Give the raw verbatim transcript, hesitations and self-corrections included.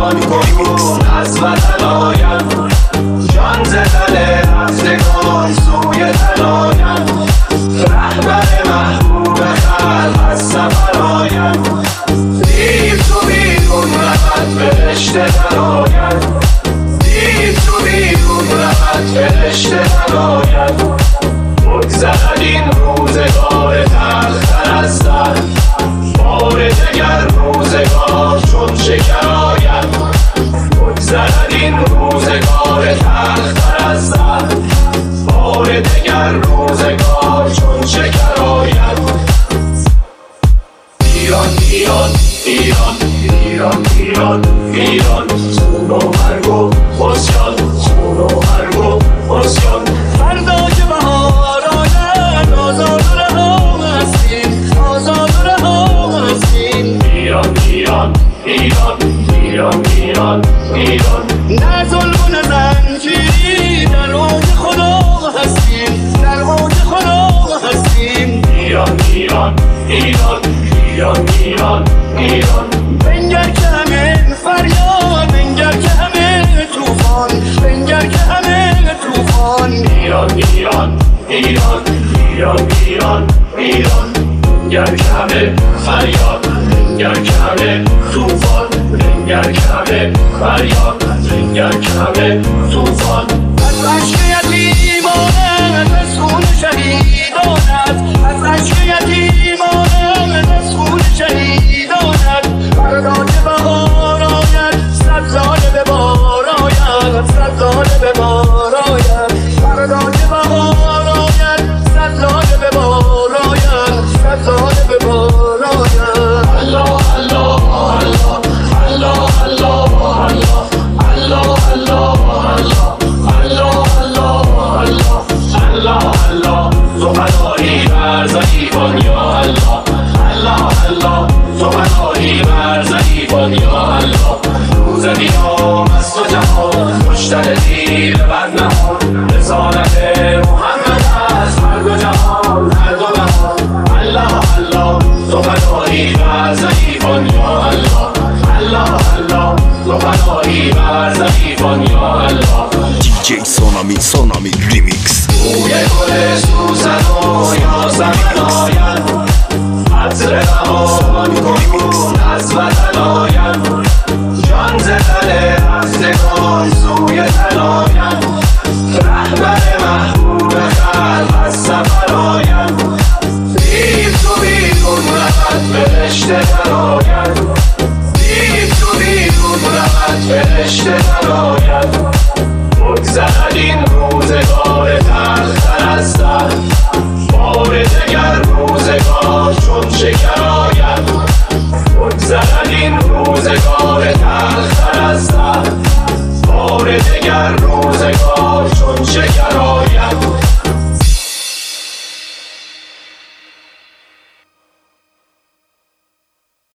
میکن از وطن آیم، جان زدن رفتگان سوی تنایم، رهبر محبوب خلق از سفر آیم، دیر تو بیرون رفت فرشته درآید، دیر تو بیرون رفت فرشته درآید، بگذرد این روزگار تلختر از سر، بار دگر روزگار چون شکر آید، بگذرد این روزگار تلختر از سر، بار دگر روزگار چون شکر آید. ایران ایران ایران ایران ایران ایران، خون و مرگ و عصیان، خون و مرگ و عصیان، فردا که بهار آید آزاد و رها هستیم، آزاد و رها هستیم. ایران ایران ایران ایران ایران ایران، نه ظلم و نه زنجیری، در اوج خدا هستیم، در اوج خدا هستیم. ایران ایران ایران ایران ایران ایران، بنگر که همه فریاد، بنگر که همه توفان، بنگر که همه توفان. ایران ایران ایران ایران ایران ایران، بنگر که همه فریاد، بنگر که همه توفان، بنگر که همه فریاد، بنگر که همه توفان. از عشق یتیمانت، از خون شهیدانت، از عشق یتیمانت، از خون شهیدانت، فردا که بهار آید صد ساله به بار آید، صد ساله به بار آید، فردا که بهار آید صد ساله به بار آید، صد ساله به بار آید. الله الله الله الله الله الله الله الله الله الله الله الله، سبحانی بر ضعیفان یا الله، الله الله، سبحانی بر ضعیفان یا الله. روز قیام است و جهان مشتر دیر بر نهان، رسالت محمد است هر دو جهان، هر دو بهان. الله الله، سبحانی بر ضعیفان یا الله، الله الله، سبحانی بر ضعیفان یا الله. دی جی سونامی سونامی ریمیکس. بوی گل سوسن و یاسمن آید، عطر بهار میکن از وطن آیم، جان زدن رفتگان سوی تن آیم، رهبر محبوب خلق از سفر آیم، دیر تو بیرون رفت فرشته درآید، دیر تو بیرون رفت فرشته درآید، بگذرد این روزگار تلختر از سر، بار دگر روزگار چون شکر آید، بگذرد این روزگار تلختر از سر، بار دگر روزگار